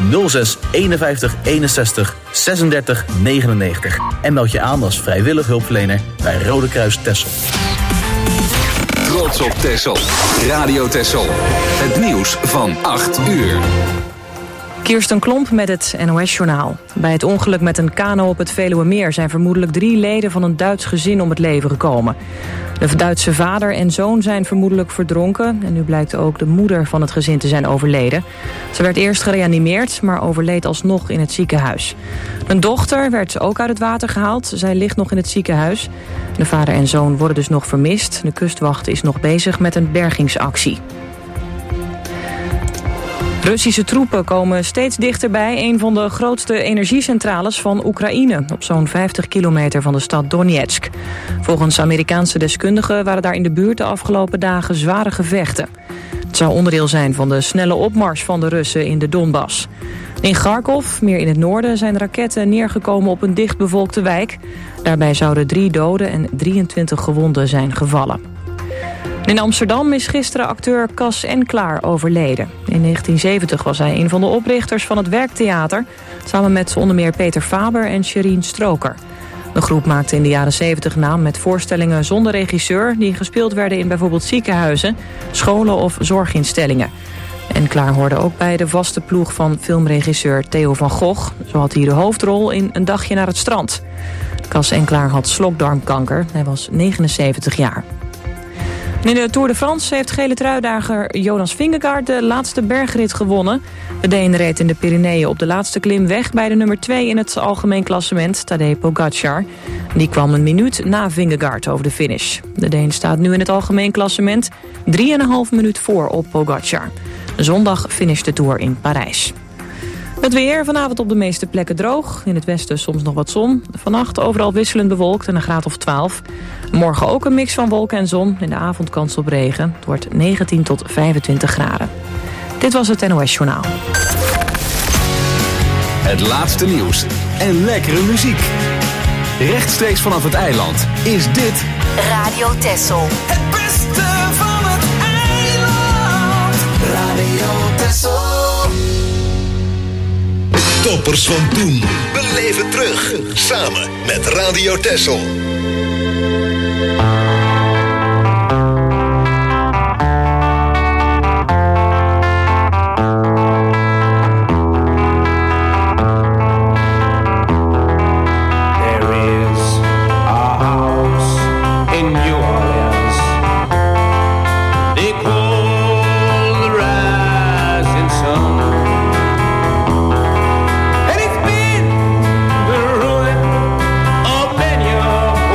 06 51 61 36 99 en meld je aan als vrijwillig hulpverlener bij Rode Kruis Texel. Trots op Texel. Radio Texel. Het nieuws van 8 uur. Kirsten Klomp met het NOS-journaal. Bij het ongeluk met een kano op het Veluwemeer zijn vermoedelijk 3 leden van een Duits gezin om het leven gekomen. De Duitse vader en zoon zijn vermoedelijk verdronken en nu blijkt ook de moeder van het gezin te zijn overleden. Ze werd eerst gereanimeerd, maar overleed alsnog in het ziekenhuis. Een dochter werd ook uit het water gehaald. Zij ligt nog in het ziekenhuis. De vader en zoon worden dus nog vermist. De kustwacht is nog bezig met een bergingsactie. Russische troepen komen steeds dichterbij een van de grootste energiecentrales van Oekraïne, op zo'n 50 kilometer van de stad Donetsk. Volgens Amerikaanse deskundigen waren daar in de buurt de afgelopen dagen zware gevechten. Het zou onderdeel zijn van de snelle opmars van de Russen in de Donbass. In Kharkov, meer in het noorden, zijn raketten neergekomen op een dichtbevolkte wijk. Daarbij zouden 3 doden en 23 gewonden zijn gevallen. In Amsterdam is gisteren acteur Cas Enklaar overleden. In 1970 was hij een van de oprichters van het Werktheater, samen met onder meer Peter Faber en Sherien Stroker. De groep maakte in de jaren 70 naam met voorstellingen zonder regisseur die gespeeld werden in bijvoorbeeld ziekenhuizen, scholen of zorginstellingen. Enklaar hoorde ook bij de vaste ploeg van filmregisseur Theo van Gogh. Zo had hij de hoofdrol in Een dagje naar het strand. Cas Enklaar had slokdarmkanker. Hij was 79 jaar. In de Tour de France heeft gele truidager Jonas Vingegaard de laatste bergrit gewonnen. De Deen reed in de Pyreneeën op de laatste klim weg bij de nummer 2 in het algemeen klassement, Tadej Pogacar. Die kwam een minuut na Vingegaard over de finish. De Deen staat nu in het algemeen klassement 3,5 minuut voor op Pogacar. Zondag finisht de Tour in Parijs. Het weer, vanavond op de meeste plekken droog. In het westen soms nog wat zon. Vannacht overal wisselend bewolkt en een graad of 12. Morgen ook een mix van wolken en zon. In de avond kans op regen. Het wordt 19 tot 25 graden. Dit was het NOS Journaal. Het laatste nieuws en lekkere muziek. Rechtstreeks vanaf het eiland is dit Radio Texel. Het beste van het eiland. Radio Texel. Toppers van toen. Beleef het terug. Samen met Radio Texel. And it's been the ruin of many of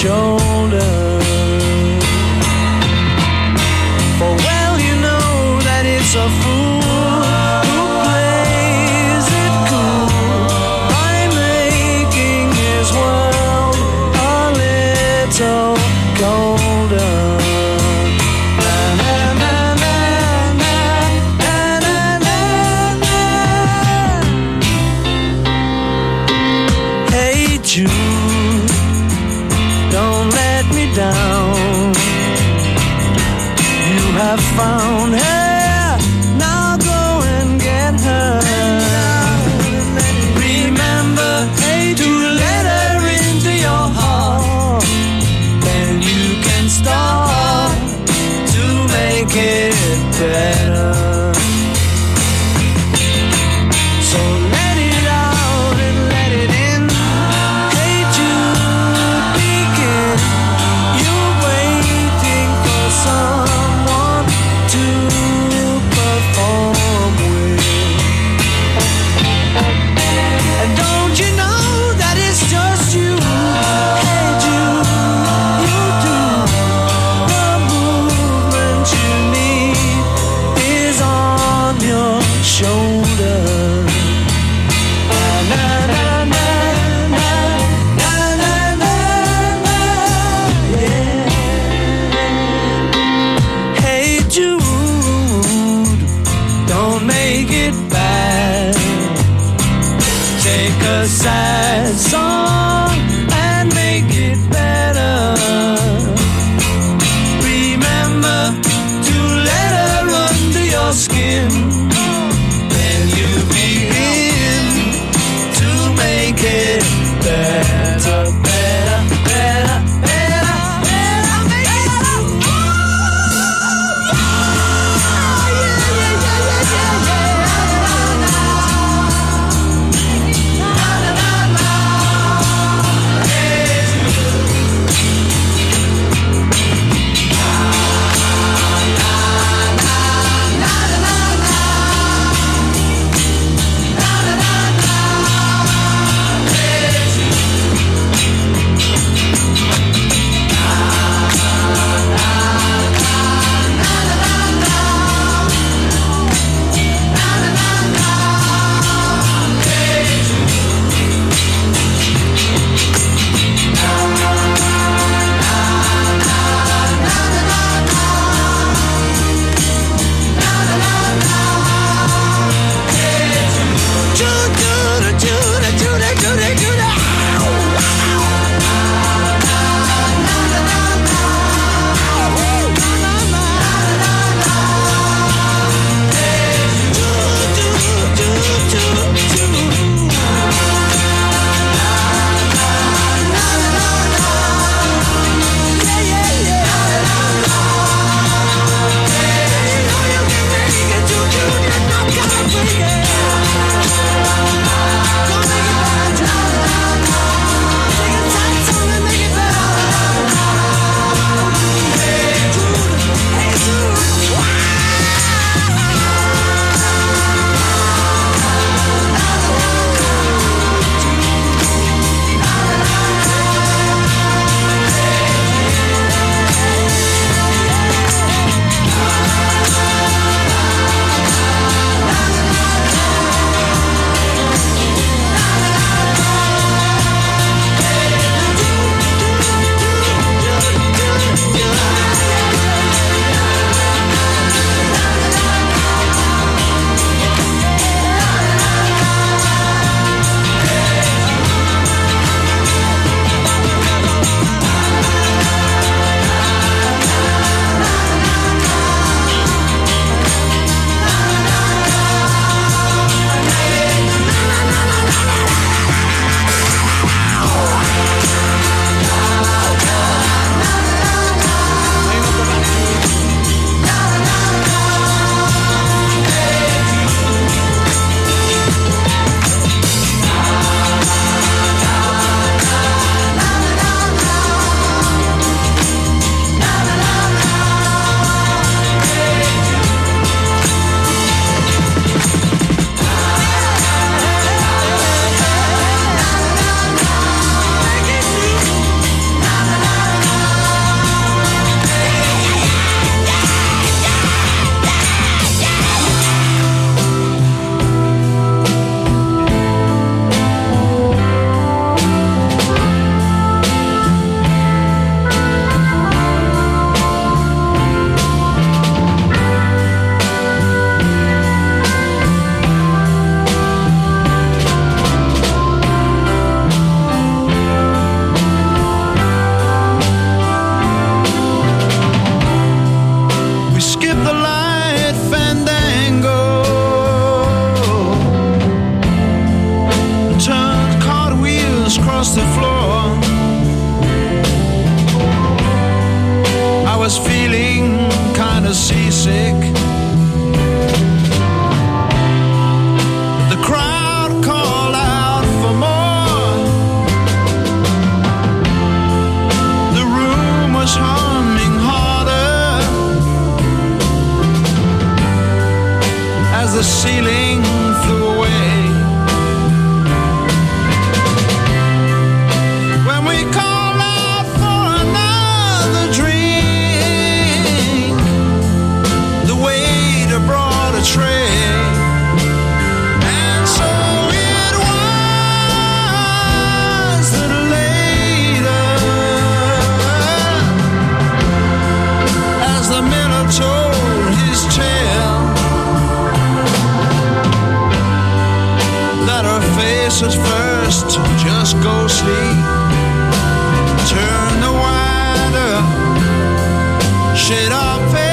shoulder. For well you know that it's a fool who plays it cool by making his world a little colder. Hey Jude, don't let me down. You have found her, now go and get her. Remember to let her into your heart, then you can start to make it better. So let it out and let it in. Hey Jude, begin. You're waiting for someone to perform with. And don't you know that it's just you? Hey Jude, you do. The movement you need is on your shoulder. Na na na na na na na na, yeah. Hey Jude, don't make it bad. Take a sad song and make it better. Remember to let her under your skin. Then you begin to make it better, better, better, better, better, make it better. Yeah, yeah, yeah, yeah, yeah, yeah. the ceiling flew away. When we call out for another drink, the waiter brought a tray. And so it was that later, as the miller told his tale, that her face at first just ghostly turned the wider shade of pale.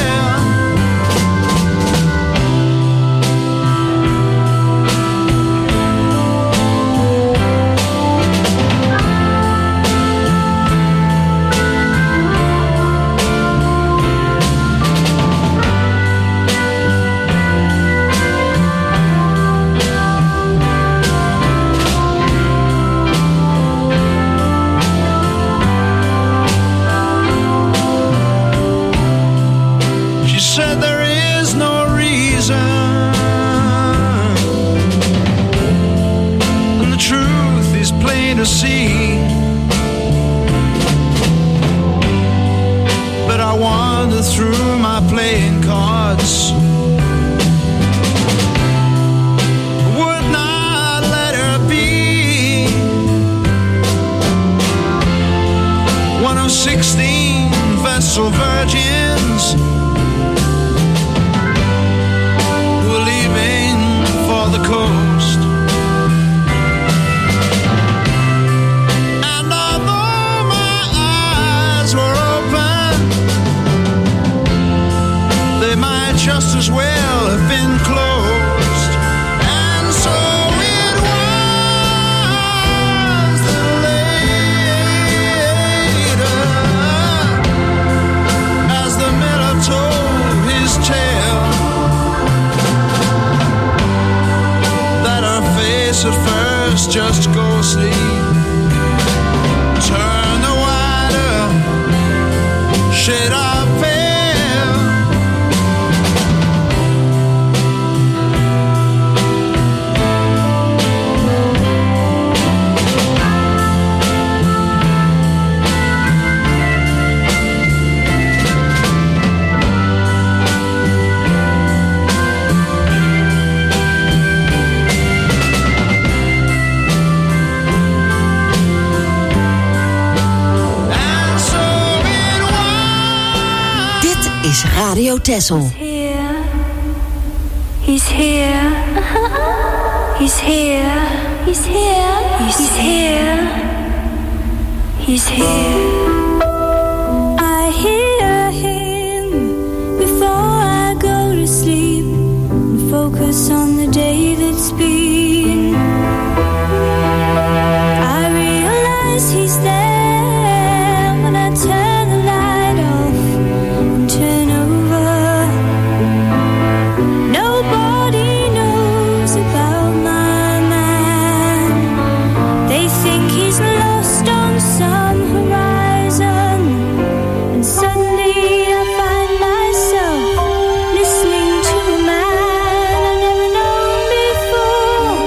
Said there is no reason, and the truth is plain to see. But I wandered through my playing cards, would not let her be one of 16 Vestal virgins the coast. And although my eyes were open, they might just as well have been closed. And so it was that later, as the miller told his tale, at first just ghostly turn the wider shade of pale. Radio Texel. He's here. He's here. He's here. He's here. He's here. I hear him before I go to sleep and focus on the day that's been. I realize he's there when I turn the light off and turn over. Nobody knows about my man. They think he's lost on some horizon, and suddenly I find myself listening to a man I've never known before.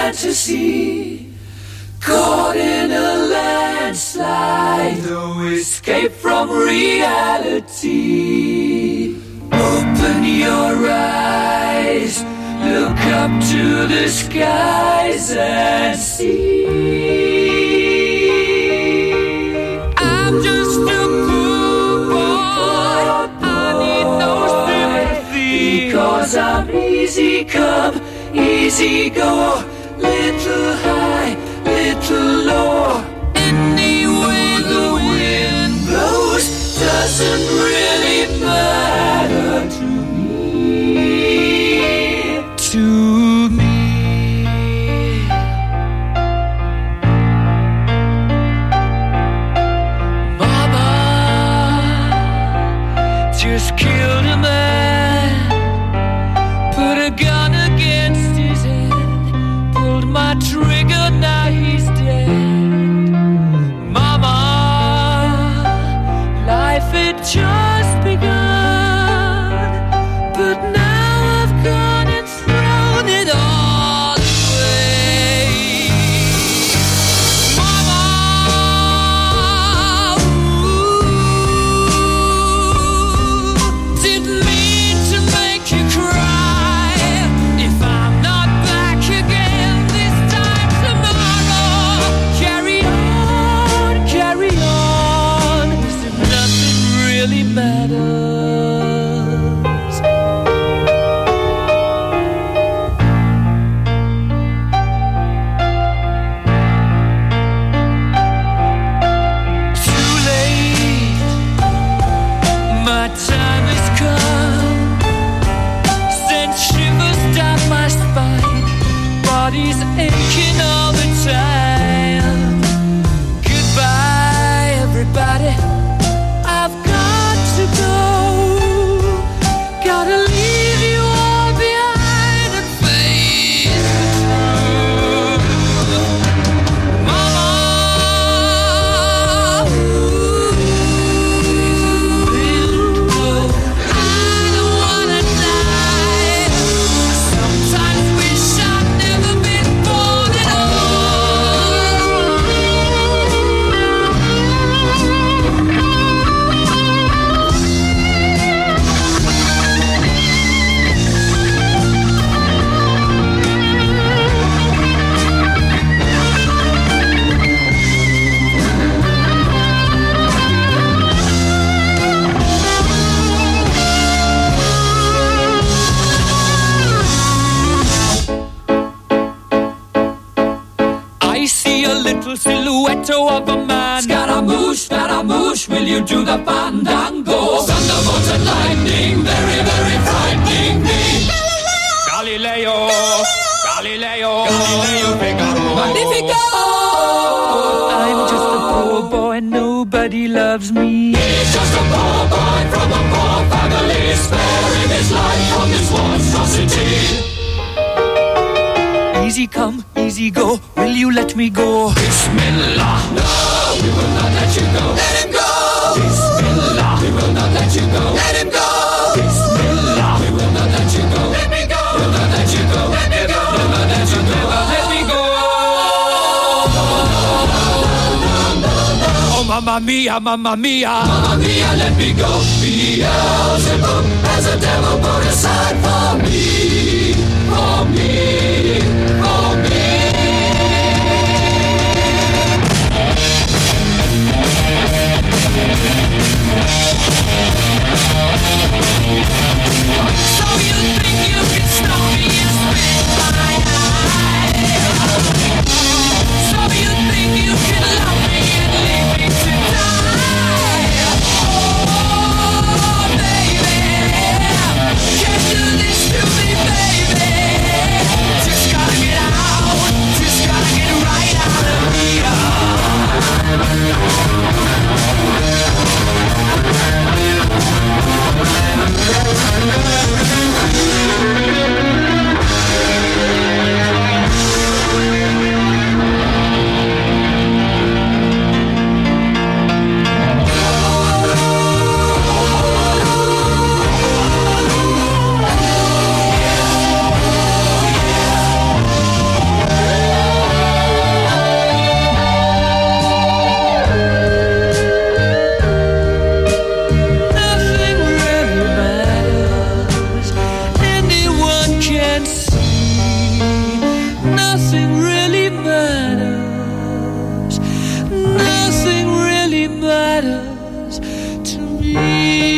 fantasy. Caught in a landslide, no escape from reality. Open your eyes, look up to the skies and see. I'm just a poor boy, I need no sympathy, because I'm easy come, easy go, little high, little low. Any way the wind blows doesn't really matter to me. To me. Mama just killed a man, put a gun against his head, pulled my trigger, now he's dead. Mama, life had just begun, but now I've gone and thrown it all away. Mama, ooh, didn't mean to make you cry. If I'm not back again this time tomorrow, carry on, as if nothing really matters. Too late, my time has come. Sent shivers down my spine, body's aching all the time. Goodbye, everybody, I've got to go. Gotta leave you all behind and face the truth. Mama, I don't wanna die. Sometimes wish I'd never been born at I see a little silhouette of a man. Scaramouche, will you do the fandango? Thunderbolts and lightning, very, very frightening me. Galileo, Figaro. Magnifico! I'm just a poor boy, nobody loves me. He's just a poor boy from a poor family, sparing his life from this monstrosity. Easy come, easy go, will you let me go? Bismillah, no, we will not let you go. Let him go! Bismillah, we will not let you go. Let him go! Bismillah, we will not let you go. Let me go! We'll not let you go. Let me go! We'll not let you go. Let me go! Oh, mamma mia, mamma mia. Mamma mia, let me go. Beelzebub has a devil put aside for me. For me. For me. So you think you can stop me and spit my eye? So you think you can love me and leave me to die? Oh, baby, can't do this to me, baby. nothing really matters. Nothing really matters to me.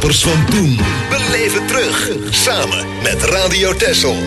toppers van toen. Beleef het terug, samen met Radio Texel.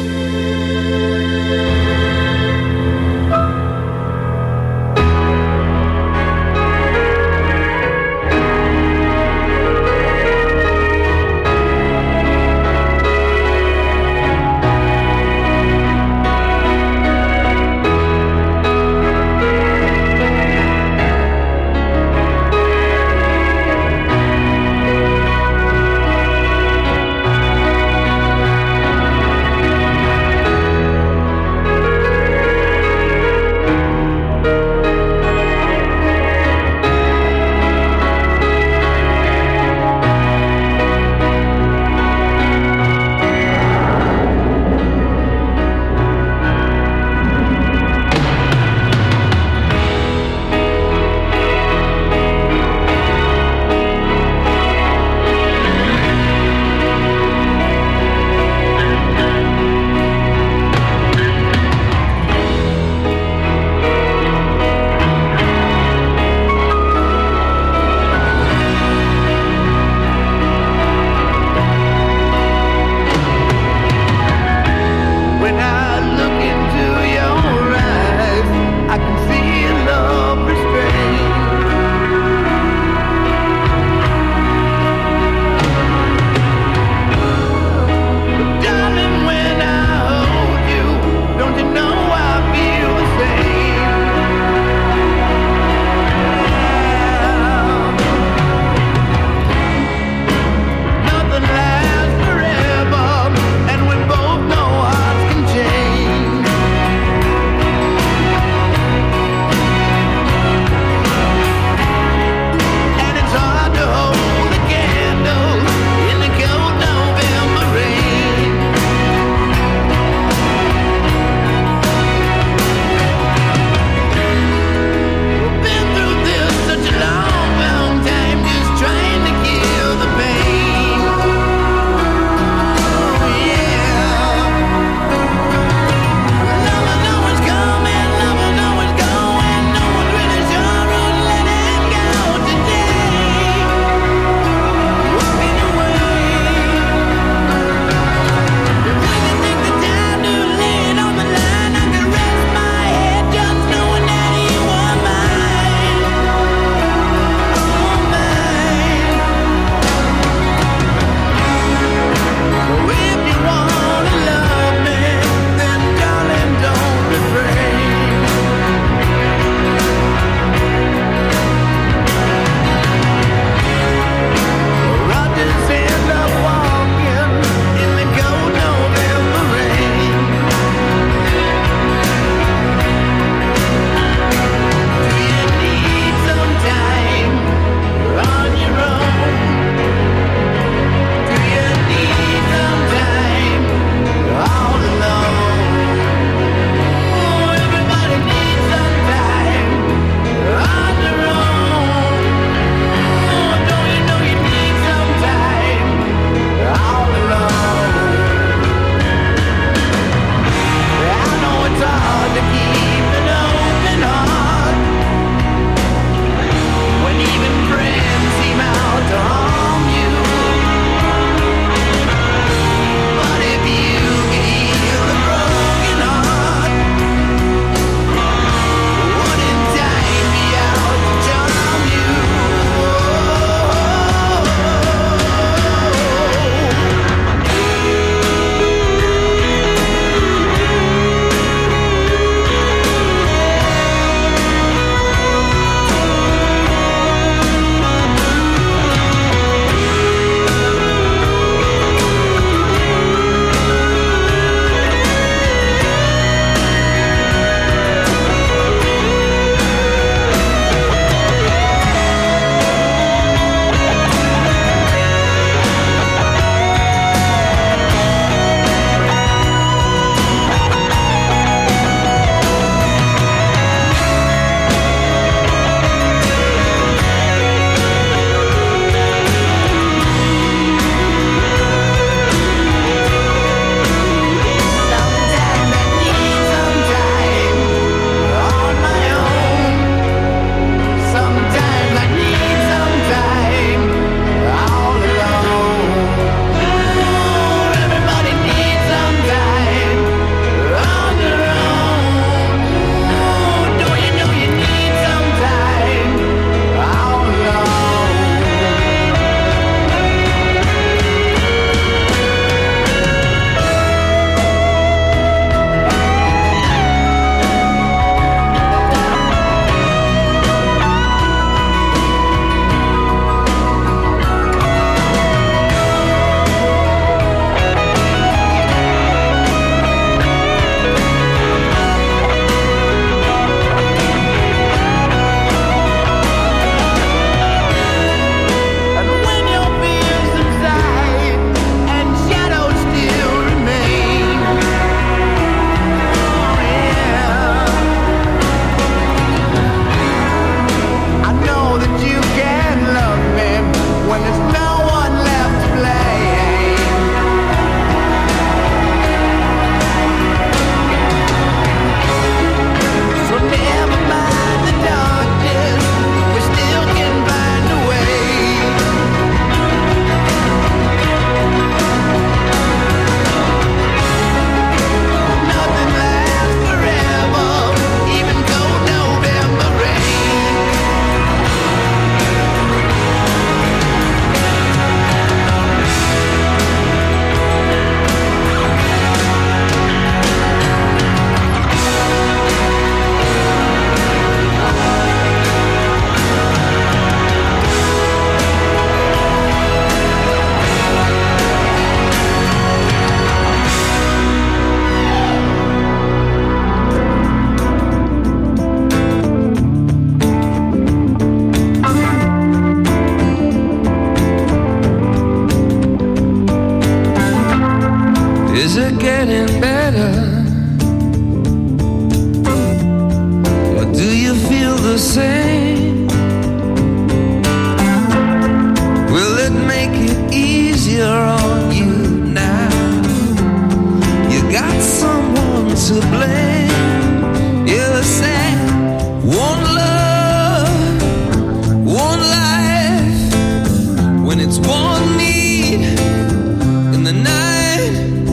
You say one love, one life, when it's one need in the night,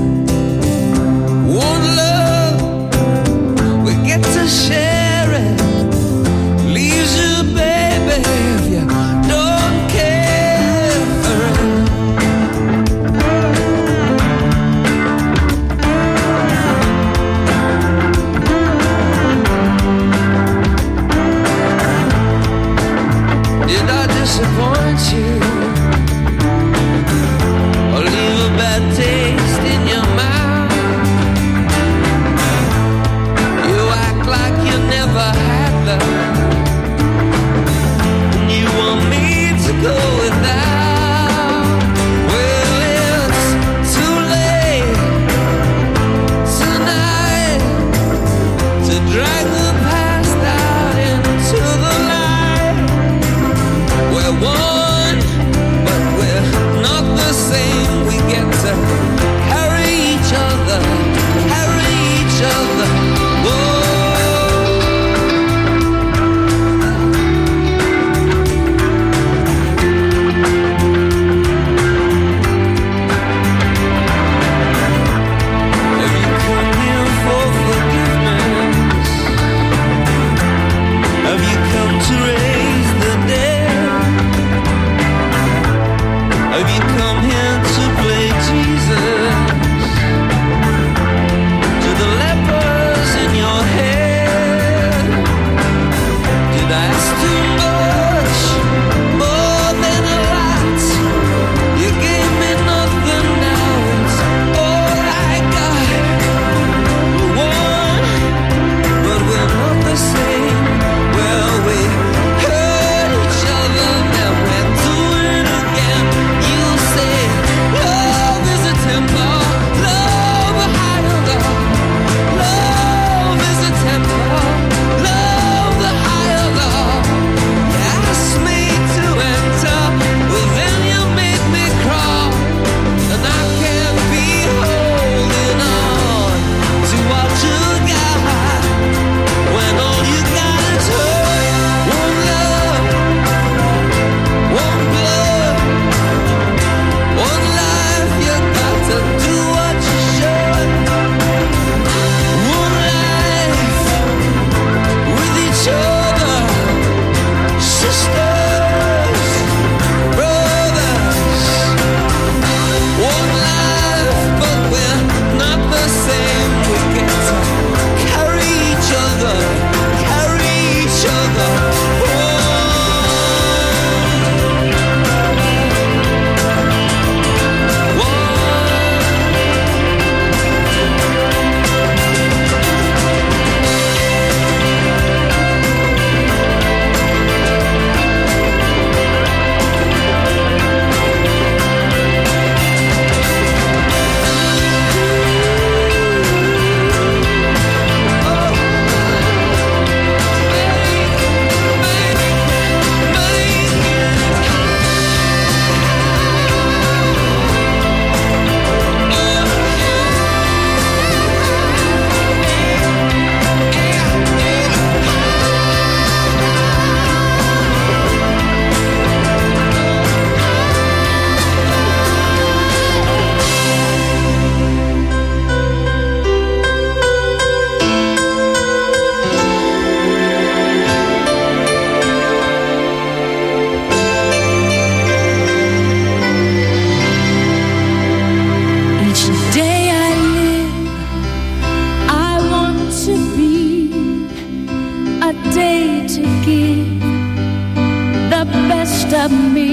one love, we get to share it, leaves you, baby, if you don't care for it. Did I disappoint you or leave a bad taste in your mouth? You act like you never had love, and you want me to go without. Well, it's too late tonight to drag the past out into the light. We're one, but we're not the same. We get to carry each other, carry each other. Whoa. Have you come here for forgiveness? Have you come to raise the dead? Have you come here to play Jesus to the lepers in your head? Did I ask too much, more than a lot? You gave me nothing, now it's all I got. We're one, but we're not the same. Well, we hurt each other, then we're doing it again. You say love is a tempo, love a higher love. Love is a tempo, love the higher love. You asked me to enter, well then you made me crawl, and I can't be holding on to what you got when all you got is hurt. One love, one blood, one life. You got to do what you should. One life with each other, sisters, brothers. One life, but we're not the same. We get to carry each other, carry each other. Each day I live, I want to be a day to give the best of me.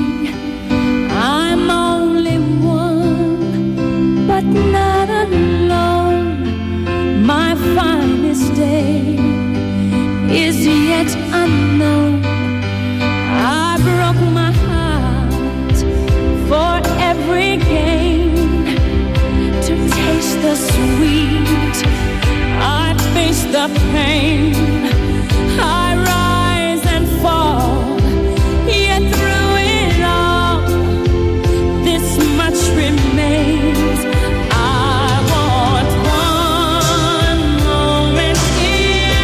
I'm only one, but not alone. My finest day is yet unknown. I broke my heart for every gain, to taste the sweet. I face the pain. I rise and fall, yet through it all, this much remains. I want one moment in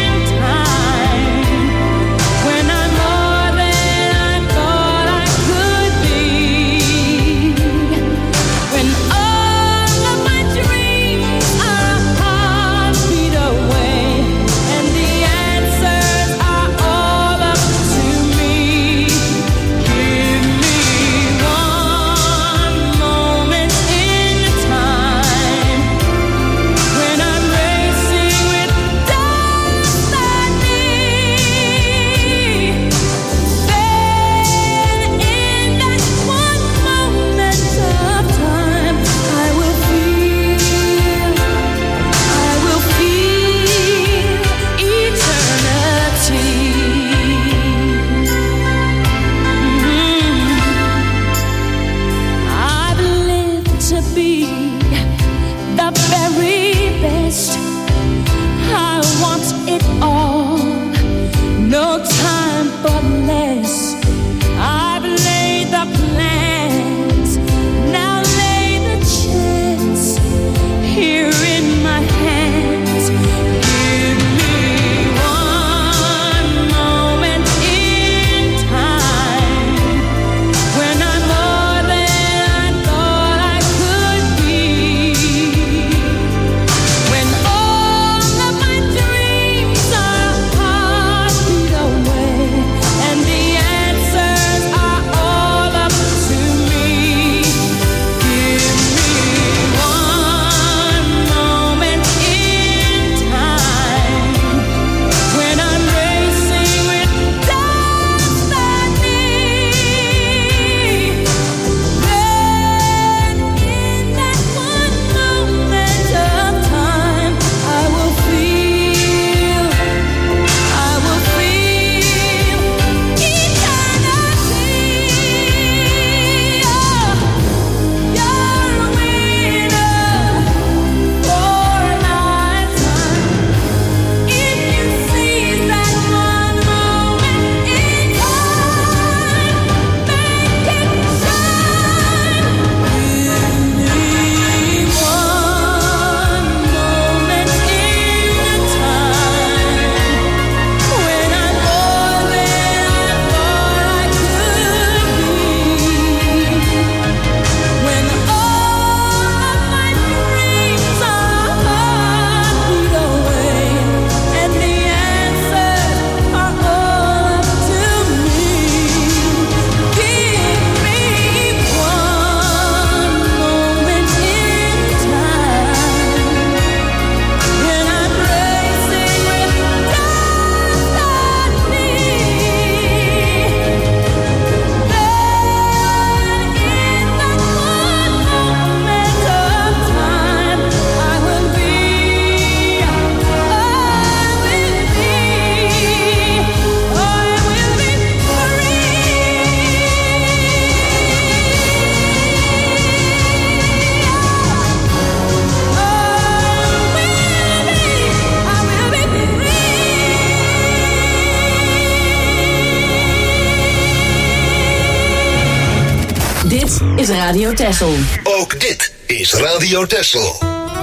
is Radio Texel. Ook dit is Radio Texel.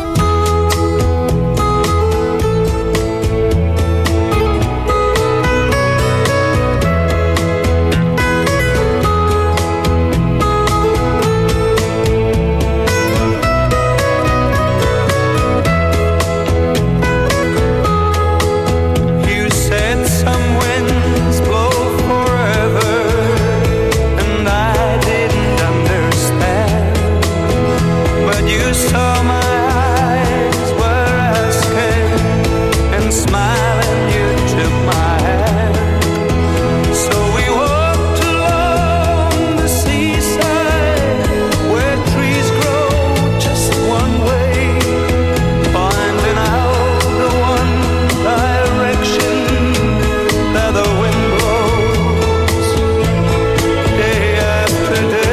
Saw my eyes were asking, and smiling you took my hand. So we walked along the seaside, where trees grow just one way, finding out the one direction that the wind blows, day after day.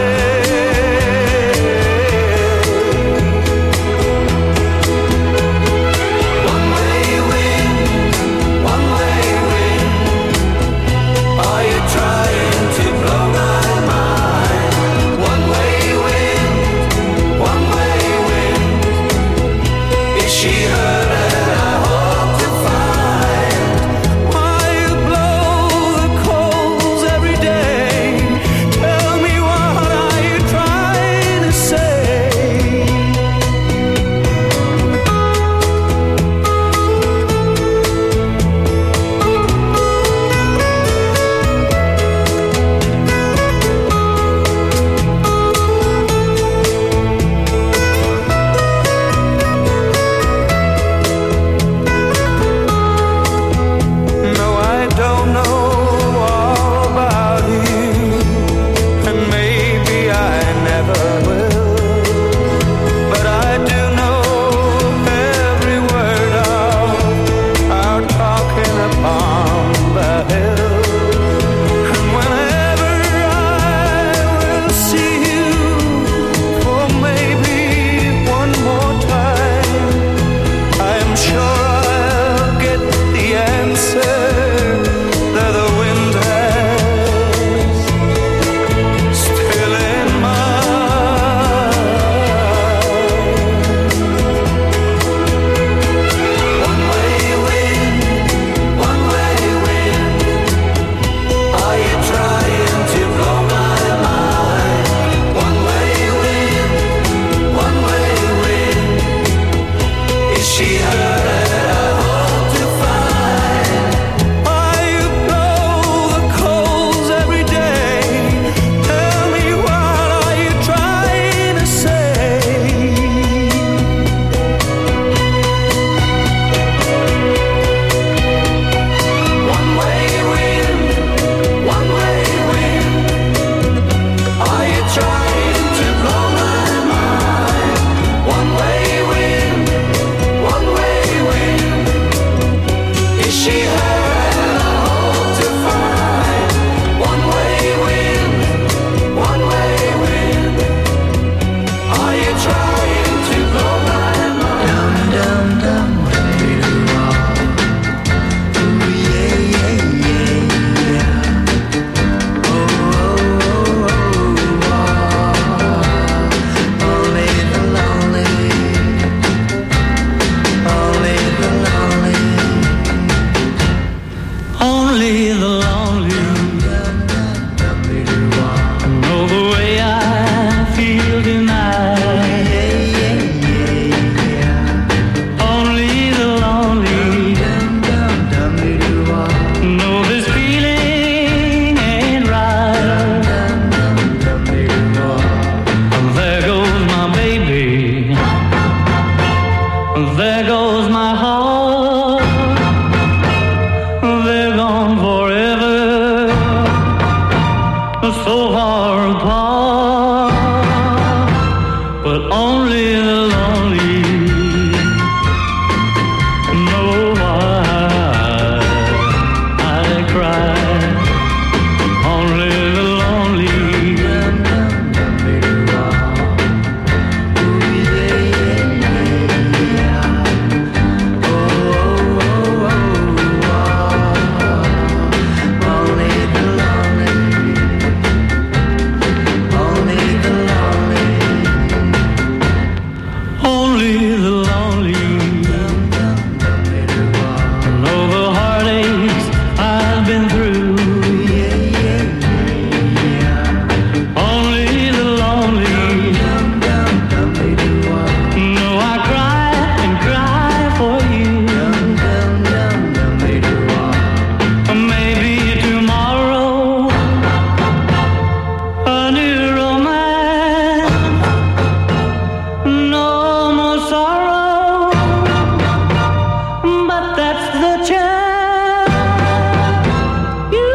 that's the chance you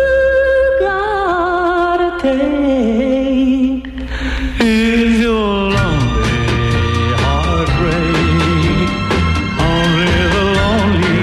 gotta take. Is your lonely heartbreak only the lonely?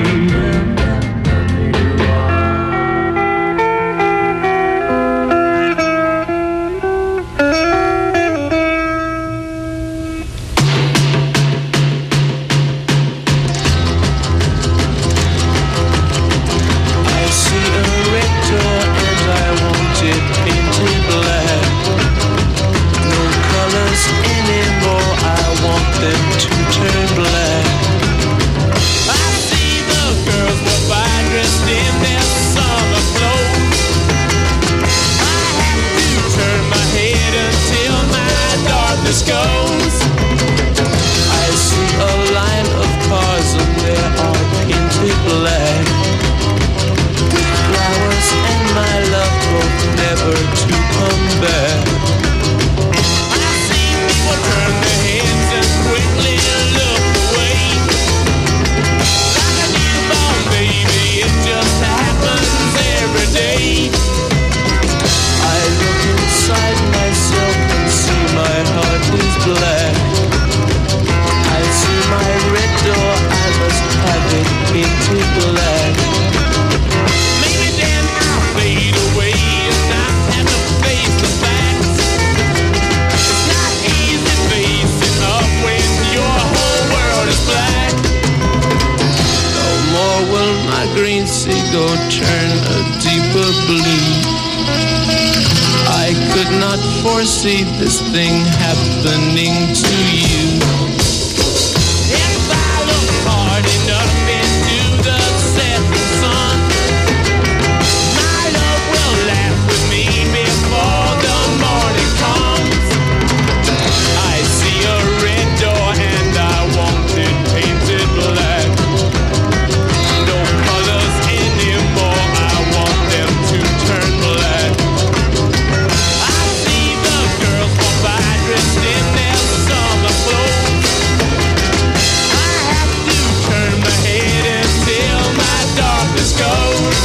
See this thing happening to you. If I look hard enough into the setting sun, my love will laugh with me before the morning comes. I see a red door and I want it painted black. No colors anymore, I want them to turn black. Dressed in their summer clothes, I have to turn my head until my darkness goes.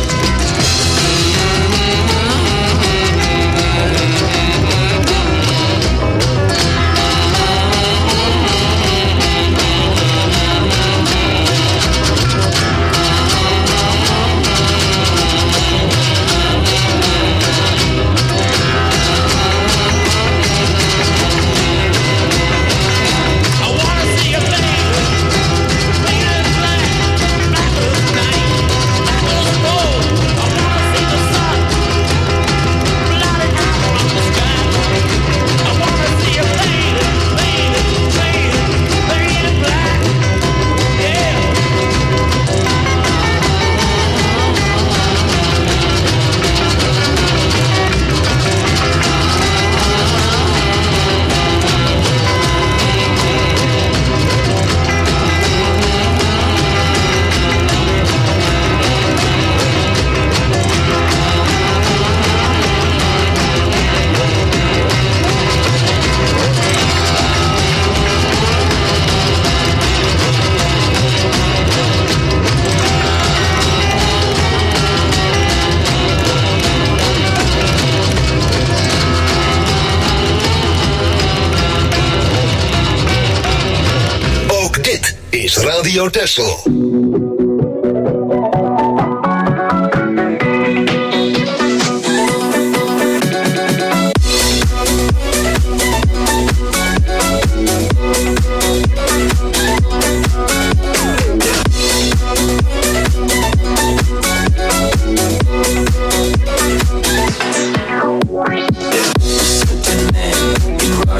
Radio Texel.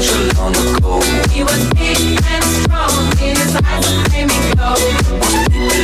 He was big and strong, in his eyes a flaming glow.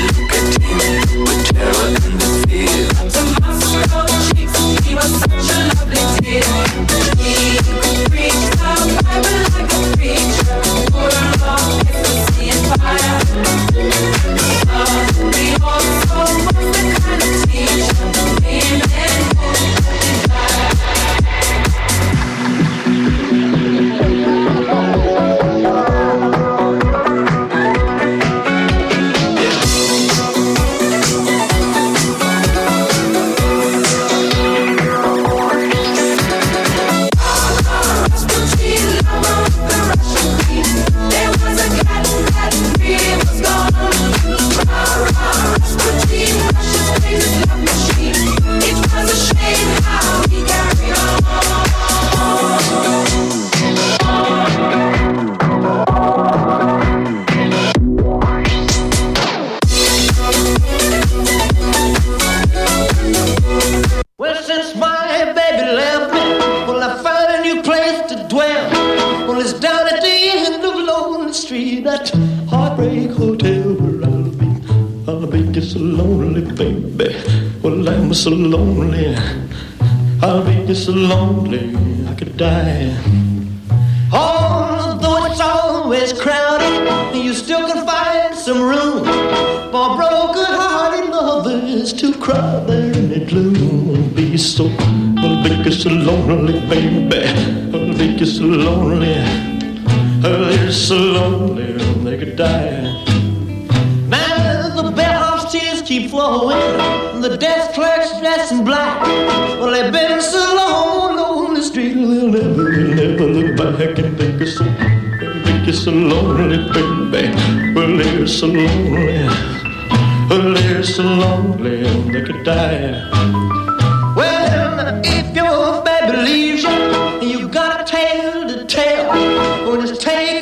lonely, baby. Well, I'm so lonely. I'll be so lonely I could die. Although it's always crowded, you still can find some room for broken-hearted lovers to cry there in the gloom. Be so, I'll make you so lonely, baby. I'll make you so lonely. They're so lonely they could die. Now the bellhop's tears keep flowing, the desk clerk's dressed in black. Well, they've been so long on the street, they'll never look back. And make you so lonely, baby. Well, they're so lonely. Well, they're so lonely they could die. Well, if your baby leaves you, you got a tale to tell. Well, just take